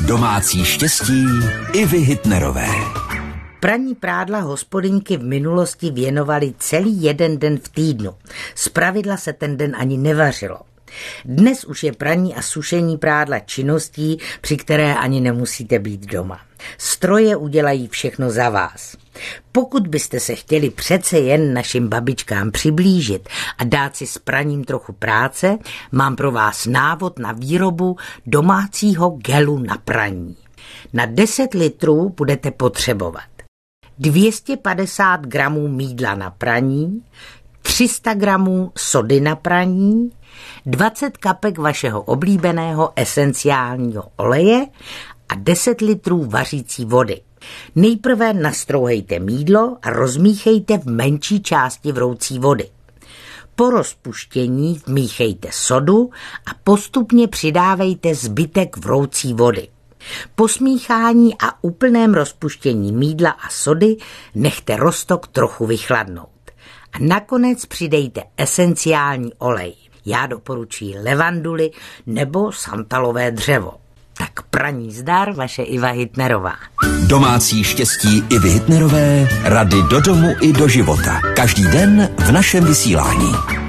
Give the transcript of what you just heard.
Domácí štěstí Ivy Hitnerové. Praní prádla hospodyňky v minulosti věnovaly celý jeden den v týdnu. Zpravidla se ten den ani nevařilo. Dnes už je praní a sušení prádla činností, při které ani nemusíte být doma. Stroje udělají všechno za vás. Pokud byste se chtěli přece jen našim babičkám přiblížit a dát si s praním trochu práce, mám pro vás návod na výrobu domácího gelu na praní. Na 10 litrů budete potřebovat 250 gramů mýdla na praní, 300 gramů sody na praní, 20 kapek vašeho oblíbeného esenciálního oleje a 10 litrů vařící vody. Nejprve nastrouhejte mýdlo a rozmíchejte v menší části vroucí vody. Po rozpuštění vmíchejte sodu a postupně přidávejte zbytek vroucí vody. Po smíchání a úplném rozpuštění mýdla a sody nechte roztok trochu vychladnout. A nakonec přidejte esenciální olej. Já doporučuji levanduly nebo santalové dřevo. Tak praní zdar, vaše Iva Hitnerová. Domácí štěstí Ivy Hitnerové, rady do domu i do života. Každý den v našem vysílání.